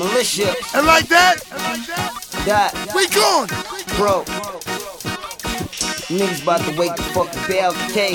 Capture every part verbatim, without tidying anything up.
Militia. And like that, That. we gone. Bro. Niggas about to wake the fuck up L K.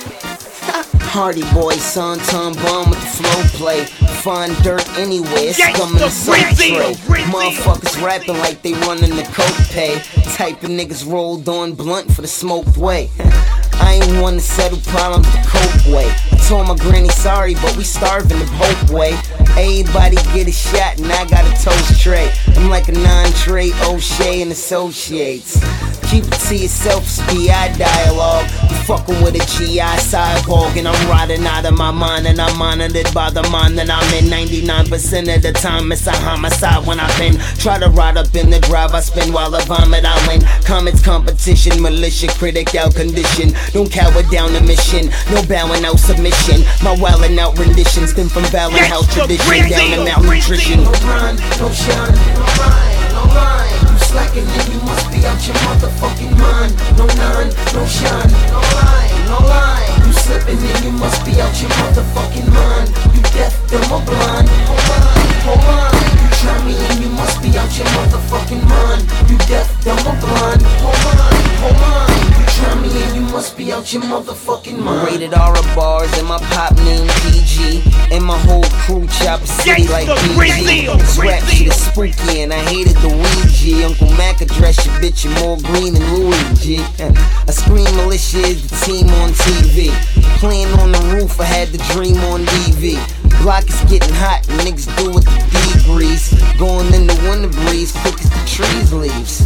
Hardy boy, son, ton bum with the flow play. Find dirt anywhere, scum in the soul tray. Motherfuckers rapping like they running the coke pay. Type of niggas rolled on blunt for the smoked way. I ain't one to settle problems the cope way. I told my granny sorry, but we starving the hope way. Everybody get a shot and I got a toast tray. I'm like a non-tray O'Shea and Associates. Keep it to yourself, it's P I dialogue. You fucking with a G I cyborg, and I'm riding out of my mind, and I'm monitored by the mind that I'm in. ninety-nine percent of the time it's a homicide when I've been. Try to ride up in the drive I spin while I vomit, I win. Comets competition, militia, critical condition. Don't cower down the mission, no bowing out submission. My wildin' out renditions stem from Valley House tradition down to malnutrition. No rhyme, no shine, no rhyme, no rhyme. You slacking and you must be out your motherfucking mind. No nine, no shine, no line, no line. You slipping and you must be out your motherfucking mind. You deaf, dumb or blind. Hold on, hold on. You try me and you must be out your motherfucking mind. You deaf, dumb or blind. Hold on, hold on. You try me and you must be out your motherfucking mind. Rated R bars and my pop name P G. And my whole crew chop a city like P G. This rap shit is spooky and I hated the Ouija. Uncle Mac address your bitch and more green than Luigi. I scream militia is the team on T V. Playing on the roof, I had the dream on D V. Block is getting hot and niggas do with the degrees. Going in the winter breeze quick as the trees leaves.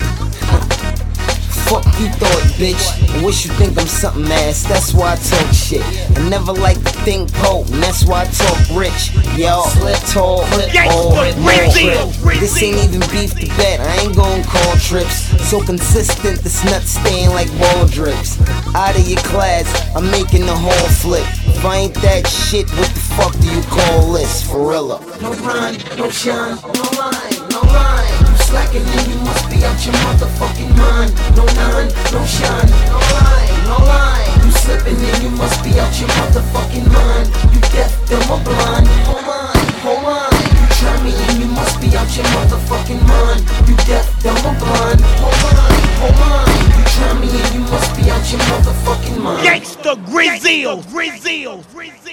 Fuck you thought, bitch. I wish you think I'm something ass, that's why I talk shit. I never like to think pope, and that's why I talk rich. Y'all slip tall, flip all, more. This ain't even beef to bet, I ain't gon' call trips. So consistent, this nut staying like ball drips. Out of your class, I'm making the whole flip. If I ain't that shit, what the fuck do you call this? Forilla. No rhyme, no shine, no line, no line. You slacking and you must be out your motherfucking mind. No nine, no shine, no line, no line. You slipping and you must be out your motherfucking mind. You deaf, dumb or blind. Hold on, hold on. You try me and you must be out your motherfucking mind. You deaf, dumb or blind. Hold on, hold on. You try me and you must be out your motherfucking mind. Gangsta Grizzle, Grizzle, Grizzle.